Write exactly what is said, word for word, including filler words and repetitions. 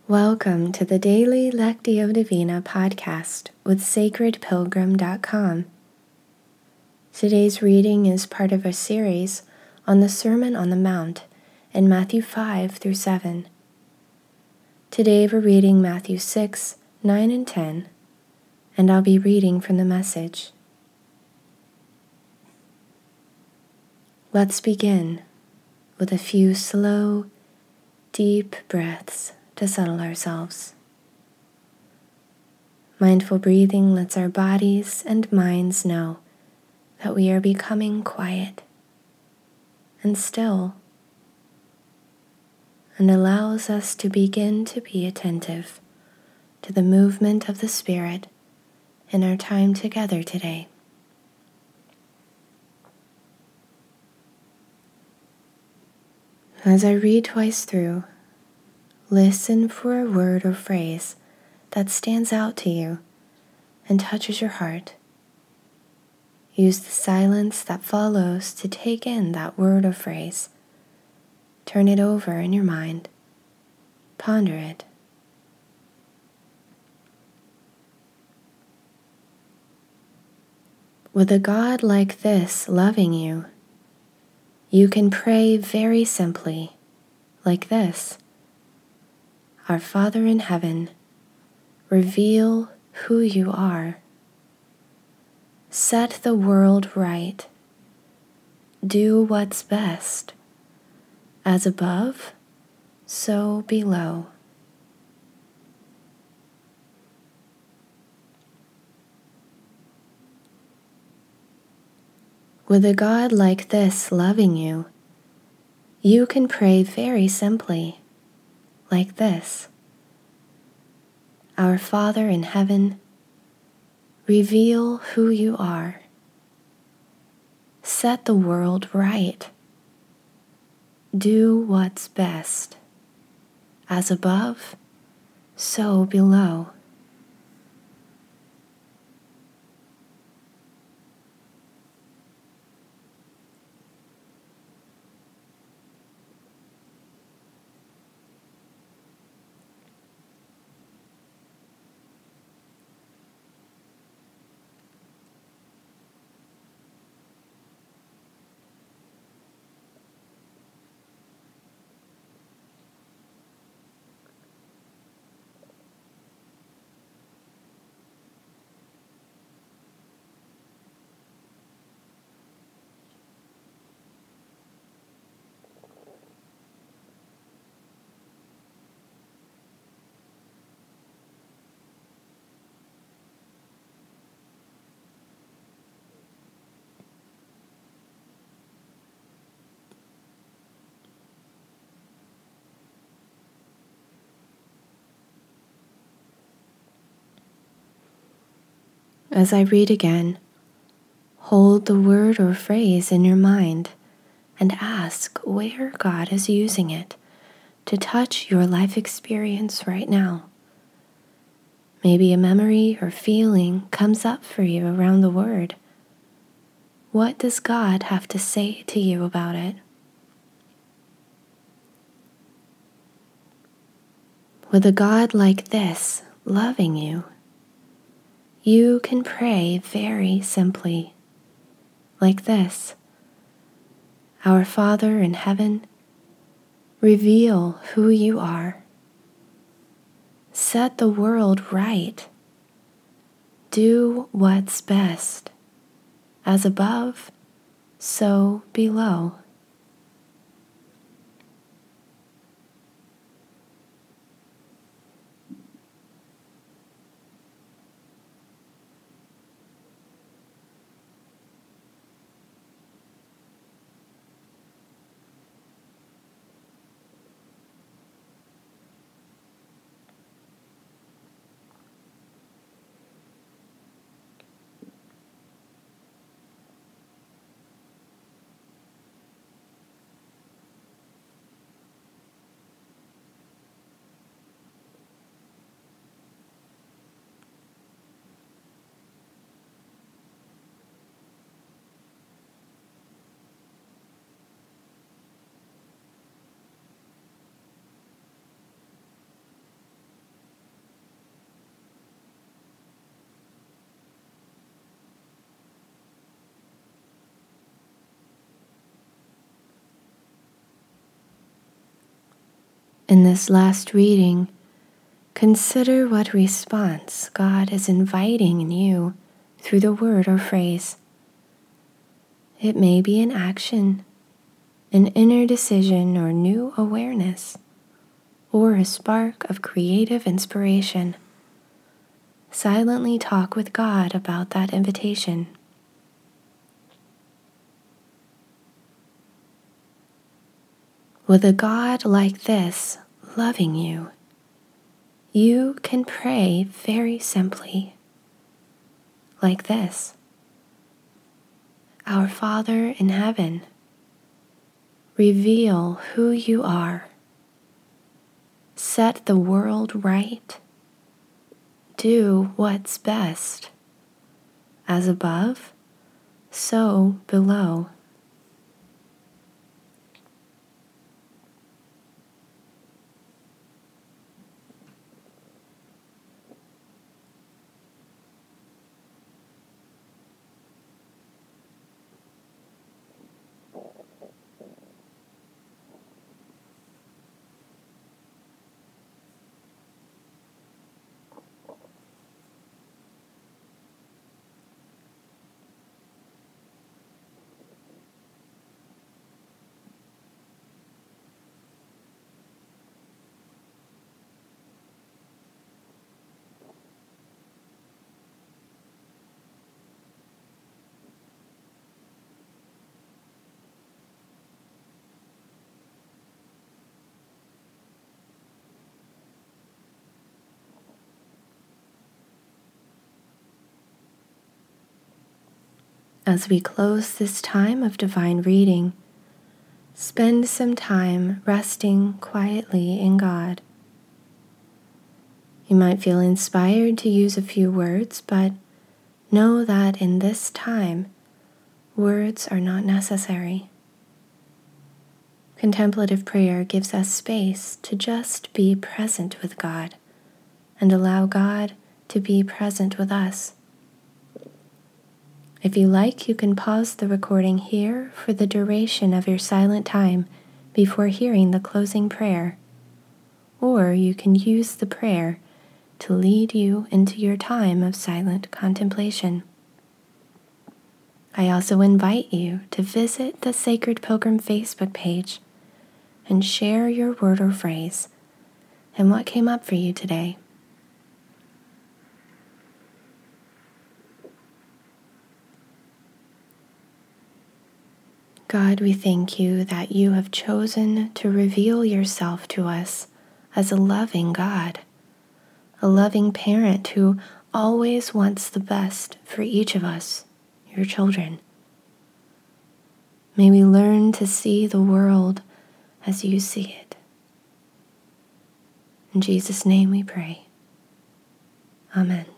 Welcome to the Daily Lectio Divina podcast with sacred pilgrim dot com. Today's reading is part of a series on the Sermon on the Mount in Matthew five through seven. Today we're reading Matthew six, nine, and ten, and I'll be reading from the Message. Let's begin with a few slow, deep breaths to settle ourselves. Mindful breathing lets our bodies and minds know that we are becoming quiet and still, and allows us to begin to be attentive to the movement of the Spirit in our time together today. As I read twice through, listen for a word or phrase that stands out to you and touches your heart. Use the silence that follows to take in that word or phrase. Turn it over in your mind. Ponder it. With a God like this loving you, you can pray very simply, like this: Our Father in heaven, reveal who you are. Set the world right. Do what's best. As above, so below. With a God like this loving you, you can pray very simply, like this: Our Father in heaven, reveal who you are. Set the world right. Do what's best. As above, so below. As I read again, hold the word or phrase in your mind and ask where God is using it to touch your life experience right now. Maybe a memory or feeling comes up for you around the word. What does God have to say to you about it? With a God like this loving you, you can pray very simply, like this: Our Father in heaven, reveal who you are. Set the world right. Do what's best. As above, so below. In this last reading, consider what response God is inviting in you through the word or phrase. It may be an action, an inner decision or new awareness, or a spark of creative inspiration. Silently talk with God about that invitation. With a God like this loving you, you can pray very simply, like this. Our Father in heaven, reveal who you are. Set the world right. Do what's best. As above, so below. As we close this time of divine reading, spend some time resting quietly in God. You might feel inspired to use a few words, but know that in this time, words are not necessary. Contemplative prayer gives us space to just be present with God and allow God to be present with us. If you like, you can pause the recording here for the duration of your silent time before hearing the closing prayer, or you can use the prayer to lead you into your time of silent contemplation. I also invite you to visit the Sacred Pilgrim Facebook page and share your word or phrase and what came up for you today. God, we thank you that you have chosen to reveal yourself to us as a loving God, a loving parent who always wants the best for each of us, your children. May we learn to see the world as you see it. In Jesus' name we pray. Amen.